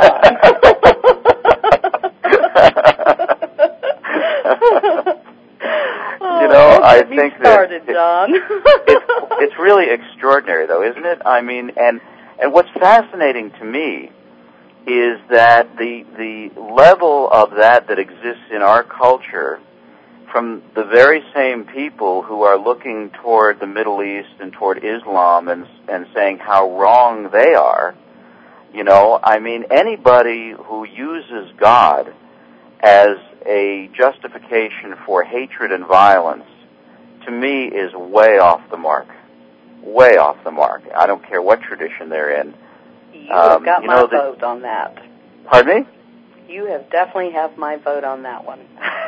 time. You know, oh, I get me think started, that John. it, it's it's really extraordinary, though, isn't it? I mean, and and what's fascinating to me is that the the level of that that exists in our culture from the very same people who are looking toward the Middle East and toward Islam and and saying how wrong they are. You know, I mean, anybody who uses God as a justification for hatred and violence, to me, is way off the mark. Way off the mark. I don't care what tradition they're in. You have got um, you my know, the, vote on that. Pardon me? You have definitely have my vote on that one.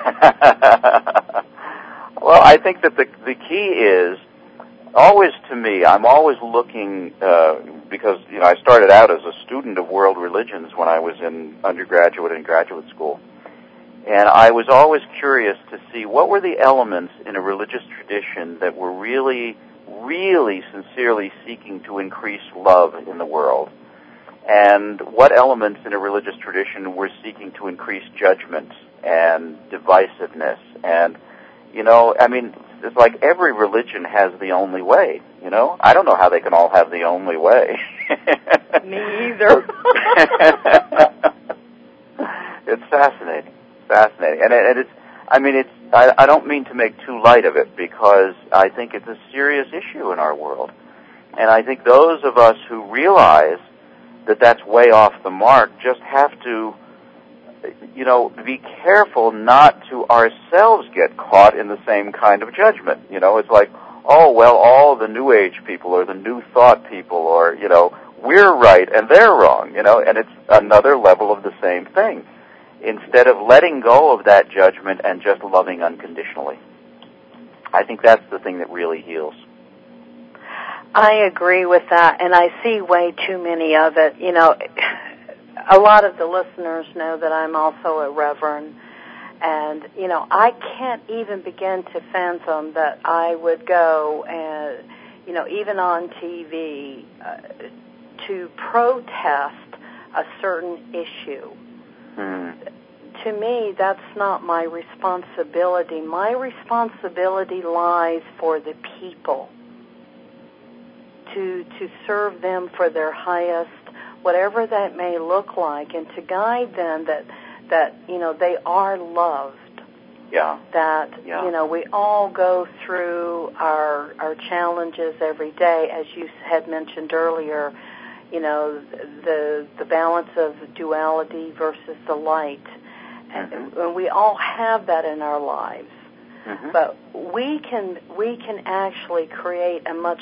Well, I think that the the key is always, to me, I'm always looking, uh, because, you know, I started out as a student of world religions when I was in undergraduate and graduate school. And I was always curious to see what were the elements in a religious tradition that were really, really sincerely seeking to increase love in the world. and what elements in a religious tradition were seeking to increase judgment and divisiveness. And, you know, I mean, it's like every religion has the only way, you know? I don't know how they can all have the only way. Me either. It's fascinating, fascinating. And, it, and it's, I mean, it's, I, I don't mean to make too light of it, because I think it's a serious issue in our world. And I think those of us who realize that that's way off the mark just have to, you know, be careful not to ourselves get caught in the same kind of judgment. You know, it's like, oh, well, all the New Age people or the New Thought people, or, you know, we're right and they're wrong, you know, and it's another level of the same thing. Instead of letting go of that judgment and just loving unconditionally. I think that's the thing that really heals. I agree with that, and I see way too many of it. You know, a lot of the listeners know that I'm also a reverend, and, you know, I can't even begin to fathom that I would go and, you know, even on T V, uh, to protest a certain issue. Mm. To me, that's not my responsibility. My responsibility lies for the people, to to serve them for their highest, whatever that may look like, and to guide them that, that you know, they are loved. Yeah. That, yeah. you know, we all go through our our challenges every day, as you had mentioned earlier, you know, the the balance of duality versus the light. And, mm-hmm. and we all have that in our lives. Mm-hmm. But we can we can actually create a much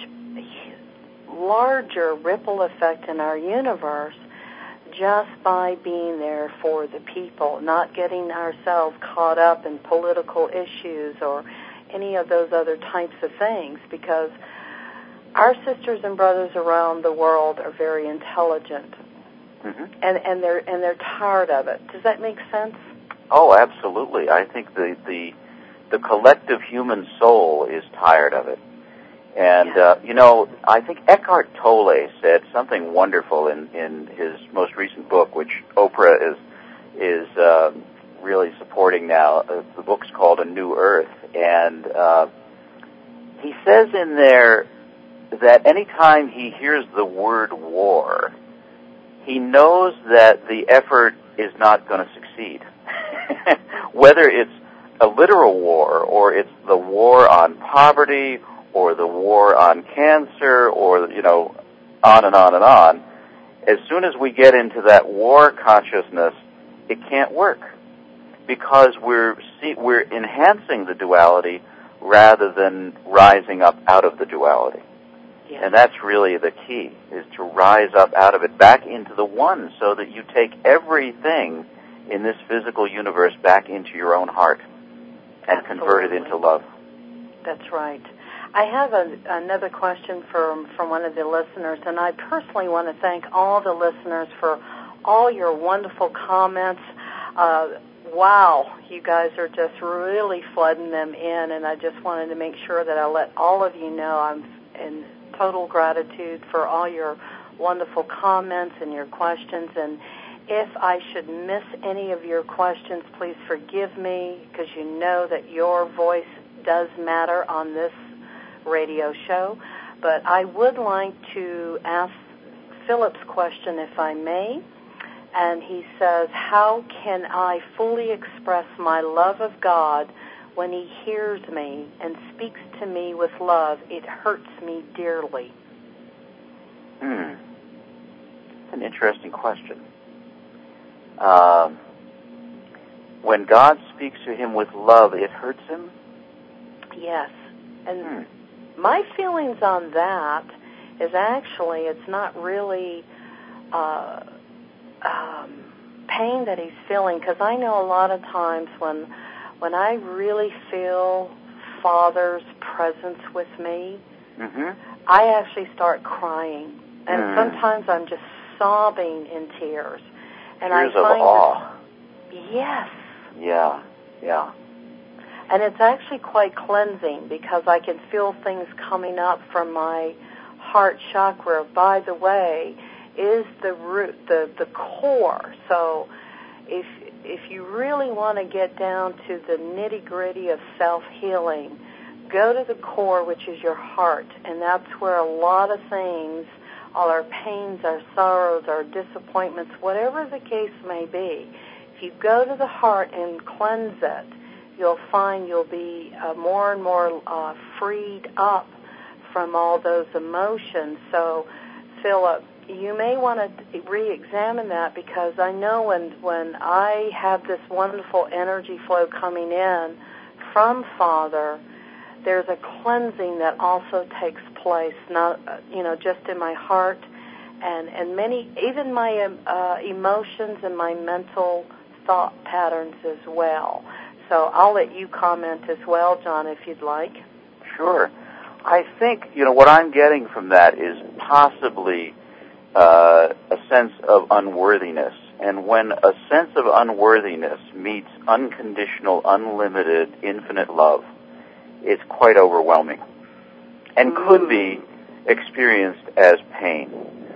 larger ripple effect in our universe just by being there for the people, not getting ourselves caught up in political issues or any of those other types of things, because our sisters and brothers around the world are very intelligent, mm-hmm. and, and they're and they're tired of it. Does that make sense? Oh, absolutely. I think the the, the collective human soul is tired of it. And, yeah. uh, you know, I think Eckhart Tolle said something wonderful in, in his most recent book, which Oprah is is uh, really supporting now. Uh, the book's called A New Earth. And uh, he says in there that anytime he hears the word war, he knows that the effort is not going to succeed. Whether it's a literal war, or it's the war on poverty, or the war on cancer, or, you know, on and on and on, as soon as we get into that war consciousness, it can't work, because we're see, we're enhancing the duality rather than rising up out of the duality. Yeah. And that's really the key, is to rise up out of it back into the one, so that you take everything in this physical universe back into your own heart and Absolutely. Convert it into love. That's right. I have a, another question from, from one of the listeners, and I personally want to thank all the listeners for all your wonderful comments. Uh, wow, you guys are just really flooding them in, and I just wanted to make sure that I let all of you know I'm in total gratitude for all your wonderful comments and your questions. And if I should miss any of your questions, please forgive me, because you know that your voice does matter on this radio show. But I would like to ask Philip's question, if I may. And he says, how can I fully express my love of God when he hears me and speaks to me with love? It hurts me dearly. Hmm. That's an interesting question. Um, when God speaks to him with love, it hurts him? Yes. And hmm. my feelings on that is actually, it's not really uh, um, pain that he's feeling, because I know a lot of times when when I really feel Father's presence with me, mm-hmm. I actually start crying. And mm. sometimes I'm just sobbing in tears. And Tears I find of awe. That, yes. Yeah, yeah. And it's actually quite cleansing, because I can feel things coming up from my heart chakra. By the way, is the root, the, the core. So if if you really want to get down to the nitty-gritty of self-healing, go to the core, which is your heart, and that's where a lot of things, all our pains, our sorrows, our disappointments, whatever the case may be, if you go to the heart and cleanse it, you'll find you'll be uh, more and more uh, freed up from all those emotions. So, Philip, you may want to re-examine that, because I know when when I have this wonderful energy flow coming in from Father, there's a cleansing that also takes place, not you know just in my heart, and and many even my uh, emotions and my mental thought patterns as well. So I'll let you comment as well, John, if you'd like. Sure. I think, you know, what I'm getting from that is possibly uh, a sense of unworthiness. And when a sense of unworthiness meets unconditional, unlimited, infinite love, it's quite overwhelming and could be experienced as pain.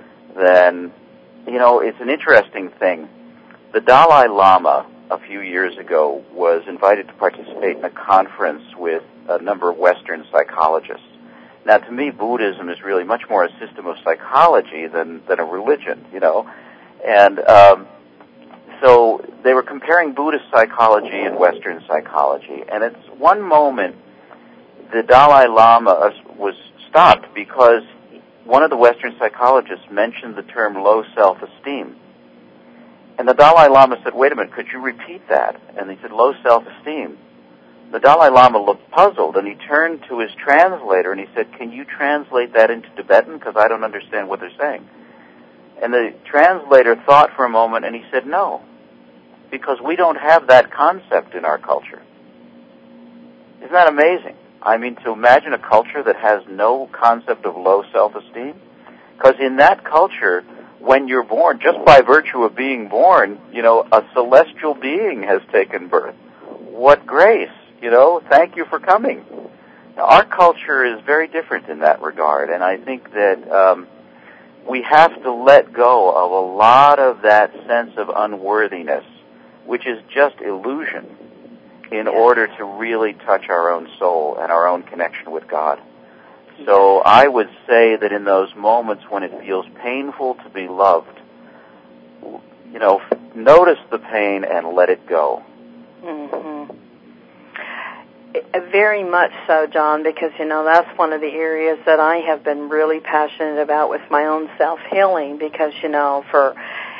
Then, you know, it's an interesting thing. The Dalai Lama, a few years ago, was invited to participate in a conference with a number of Western psychologists. Now, to me, Buddhism is really much more a system of psychology than, than a religion, you know. And um, so they were comparing Buddhist psychology and Western psychology. And at one moment, the Dalai Lama was stopped because one of the Western psychologists mentioned the term low self-esteem. And the Dalai Lama said, wait a minute, could you repeat that? And he said, low self-esteem. The Dalai Lama looked puzzled, and he turned to his translator, and he said, can you translate that into Tibetan? Because I don't understand what they're saying. And the translator thought for a moment, and he said, no, because we don't have that concept in our culture. Isn't that amazing? I mean, to imagine a culture that has no concept of low self-esteem? Because in that culture, when you're born, just by virtue of being born, you know, a celestial being has taken birth. What grace, you know, thank you for coming. Now, our culture is very different in that regard, and I think that um, we have to let go of a lot of that sense of unworthiness, which is just illusion, in order to really touch our own soul and our own connection with God. So I would say that in those moments when it feels painful to be loved, you know, notice the pain and let it go. Mm-hmm. Very much so, John, because, you know, that's one of the areas that I have been really passionate about with my own self-healing, because, you know, for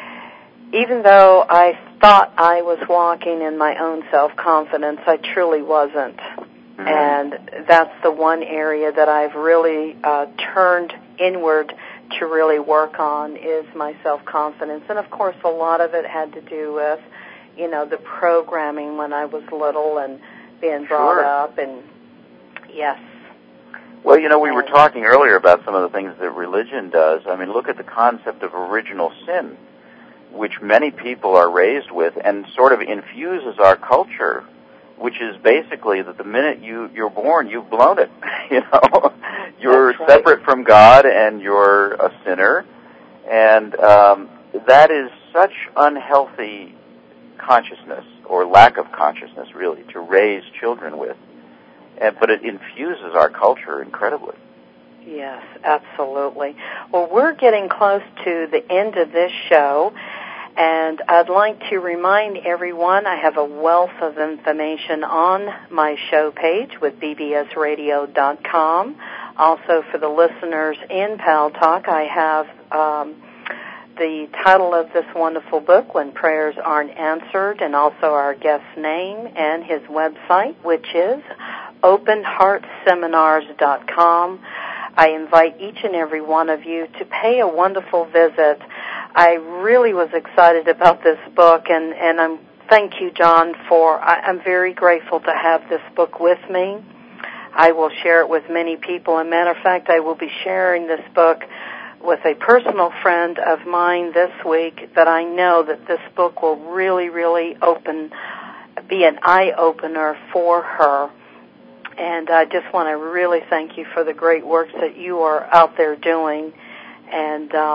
even though I thought I was walking in my own self-confidence, I truly wasn't. Mm-hmm. And that's the one area that I've really uh, turned inward to really work on, is my self-confidence. And, of course, a lot of it had to do with, you know, the programming when I was little and being brought sure. up, and yes. Well, you know, we were talking earlier about some of the things that religion does. I mean, look at the concept of original sin, which many people are raised with and sort of infuses our culture, which is basically that the minute you, you're born, you've blown it. You know, you're right. separate from God and you're a sinner. And um, that is such unhealthy consciousness, or lack of consciousness, really, to raise children with. And, but it infuses our culture incredibly. Yes, absolutely. Well, we're getting close to the end of this show, and I'd like to remind everyone I have a wealth of information on my show page with b b s radio dot com. Also, for the listeners in Pal Talk, I have um, the title of this wonderful book, When Prayers Aren't Answered, and also our guest's name and his website, which is open heart seminars dot com. I invite each and every one of you to pay a wonderful visit. I really was excited about this book, and, and I'm thank you, John, for, I, I'm very grateful to have this book with me. I will share it with many people. As a matter of fact, I will be sharing this book with a personal friend of mine this week, that I know that this book will really, really open, be an eye-opener for her. And I just want to really thank you for the great work that you are out there doing. And um,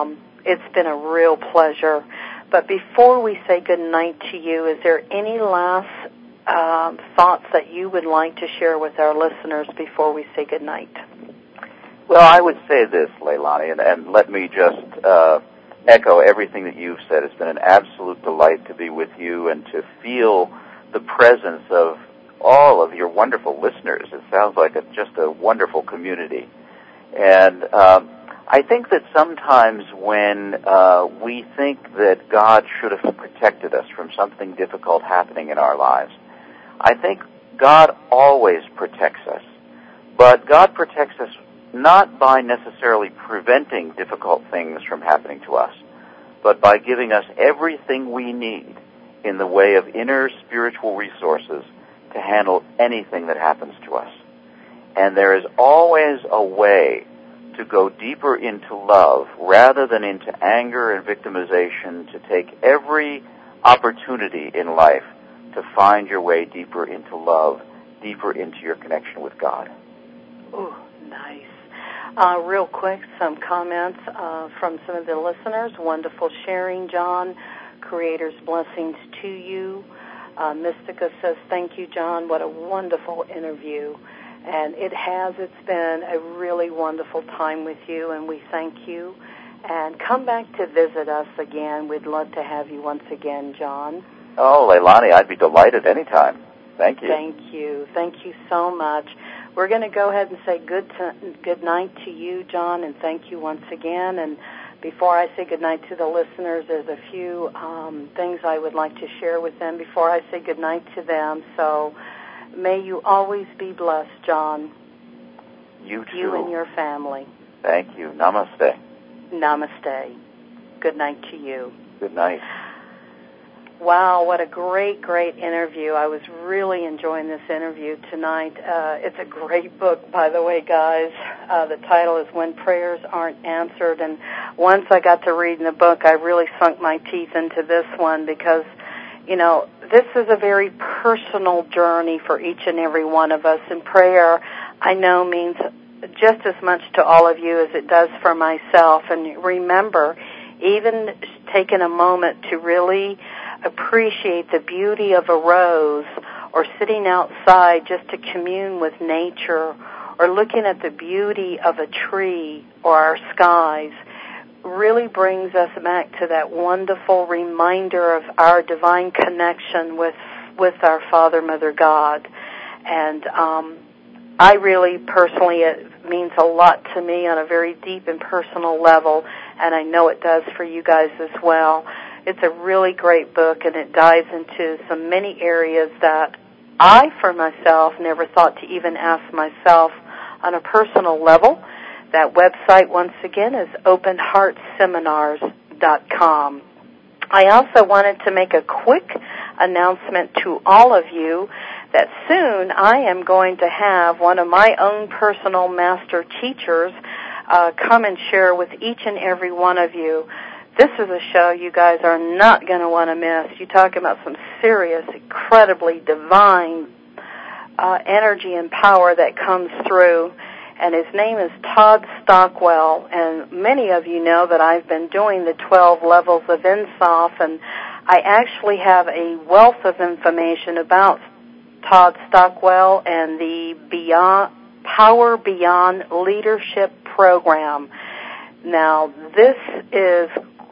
it's been a real pleasure. But before we say good night to you, is there any last um, thoughts that you would like to share with our listeners before we say good night? Well, I would say this, Leilani, and, and let me just uh, echo everything that you've said. It's been an absolute delight to be with you and to feel the presence of all of your wonderful listeners. It sounds like a, just a wonderful community. And um, I think that sometimes when uh, we think that God should have protected us from something difficult happening in our lives, I think God always protects us. But God protects us not by necessarily preventing difficult things from happening to us, but by giving us everything we need in the way of inner spiritual resources to handle anything that happens to us. And there is always a way to go deeper into love rather than into anger and victimization, to take every opportunity in life to find your way deeper into love, deeper into your connection with God. Ooh, nice. Uh, real quick, some comments uh, from some of the listeners. Wonderful sharing, John. Creator's blessings to you. Uh, Mystica says, thank you, John. What a wonderful interview. And it has. It's been a really wonderful time with you, and we thank you. And come back to visit us again. We'd love to have you once again, John. Oh, Leilani, I'd be delighted anytime. Thank you. Thank you. Thank you so much. We're going to go ahead and say good to, good night to you, John, and thank you once again. And before I say good night to the listeners, there's a few um, things I would like to share with them before I say good night to them. So may you always be blessed, John. You too. You and your family. Thank you. Namaste. Namaste. Good night to you. Good night. Wow, what a great, great interview. I was really enjoying this interview tonight. Uh, it's a great book, by the way, guys. Uh, the title is When Prayers Aren't Answered. And once I got to reading the book, I really sunk my teeth into this one because, you know, this is a very personal journey for each and every one of us. And prayer, I know, means just as much to all of you as it does for myself. And remember, even taking a moment to really appreciate the beauty of a rose, or sitting outside just to commune with nature, or looking at the beauty of a tree or our skies, really brings us back to that wonderful reminder of our divine connection with with our Father, Mother, God. And um, I really personally, it means a lot to me on a very deep and personal level, and I know it does for you guys as well. It's a really great book, and it dives into some many areas that I, for myself, never thought to even ask myself on a personal level. That website, once again, is open heart seminars dot com. I also wanted to make a quick announcement to all of you that soon I am going to have one of my own personal master teachers uh, come and share with each and every one of you. This is a show you guys are not going to want to miss. You're talking about some serious, incredibly divine uh, energy and power that comes through. And his name is Todd Stockwell. And many of you know that I've been doing the twelve levels of Insof, and I actually have a wealth of information about Todd Stockwell and the Beyond Power Beyond Leadership program. Now, this is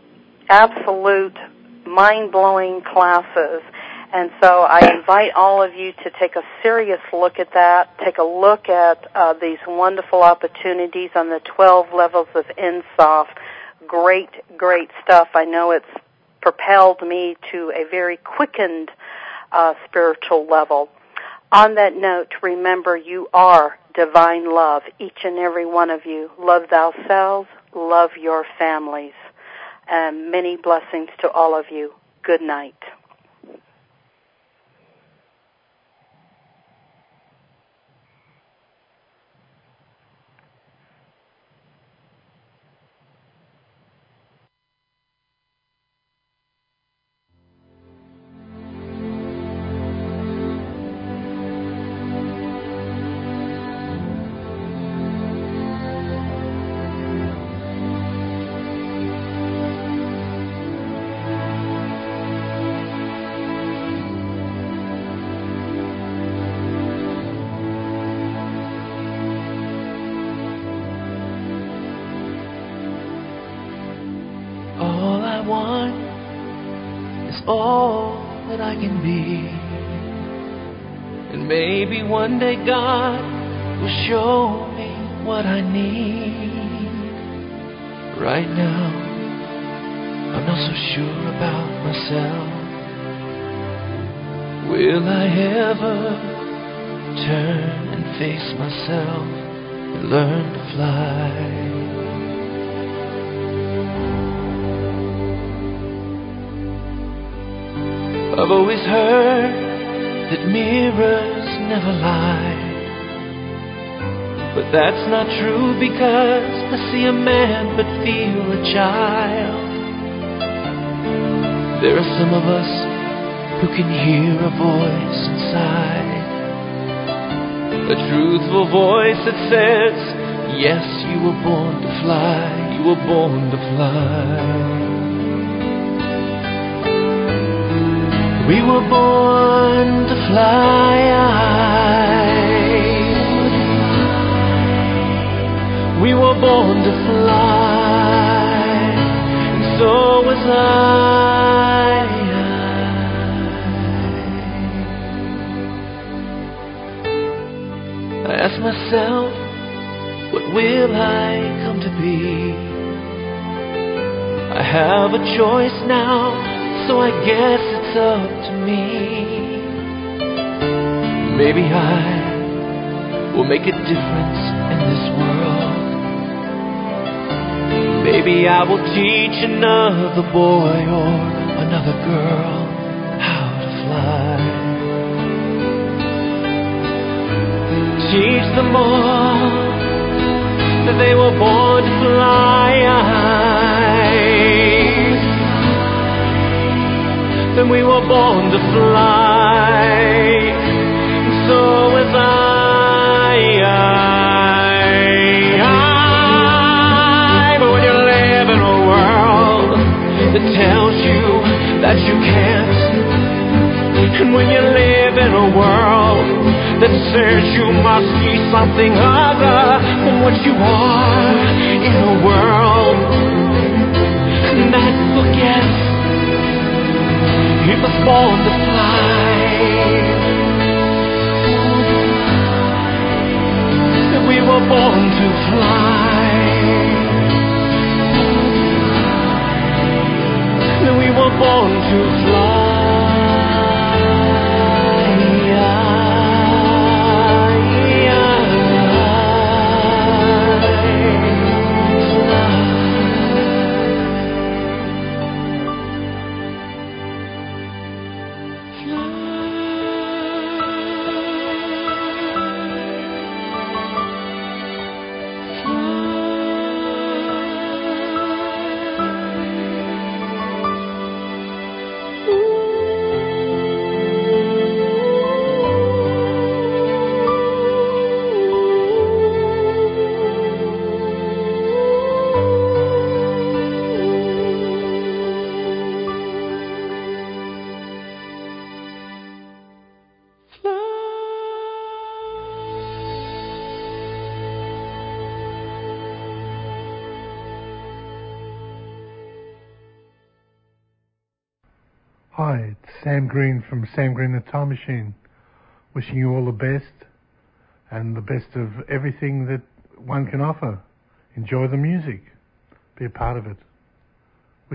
absolute mind-blowing classes, and so I invite all of you to take a serious look at that, take a look at uh, these wonderful opportunities on the twelve levels of Insof. Great, great stuff. I know it's propelled me to a very quickened uh, spiritual level. On that note, remember you are divine love, each and every one of you. Love thyself, love your families. And many blessings to all of you. Good night. want is all that I can be. And maybe one day God will show me what I need. Right now, I'm not so sure about myself. Will I ever turn and face myself and learn to fly? I've always heard that mirrors never lie, but that's not true because I see a man but feel a child. There are some of us who can hear a voice inside, a truthful voice that says, yes, you were born to fly, you were born to fly. We were born to fly. We were born to fly, and so was I. I ask myself, what will I come to be? I have a choice now, so I guess it's up to me. Maybe I will make a difference in this world. Maybe I will teach another boy or another girl how to fly. Teach them all that they were born to fly. Then we were born to fly, and so was I. I, I. But when you live in a world that tells you that you can't, and when you live in a world that says you must be something other than what you are, in a world that forgets he was born to fly, and we were born to fly, and we were born to fly. Hi, it's Sam Green from Sam Green the Time Machine, wishing you all the best and the best of everything that one can offer. Enjoy the music. Be a part of it.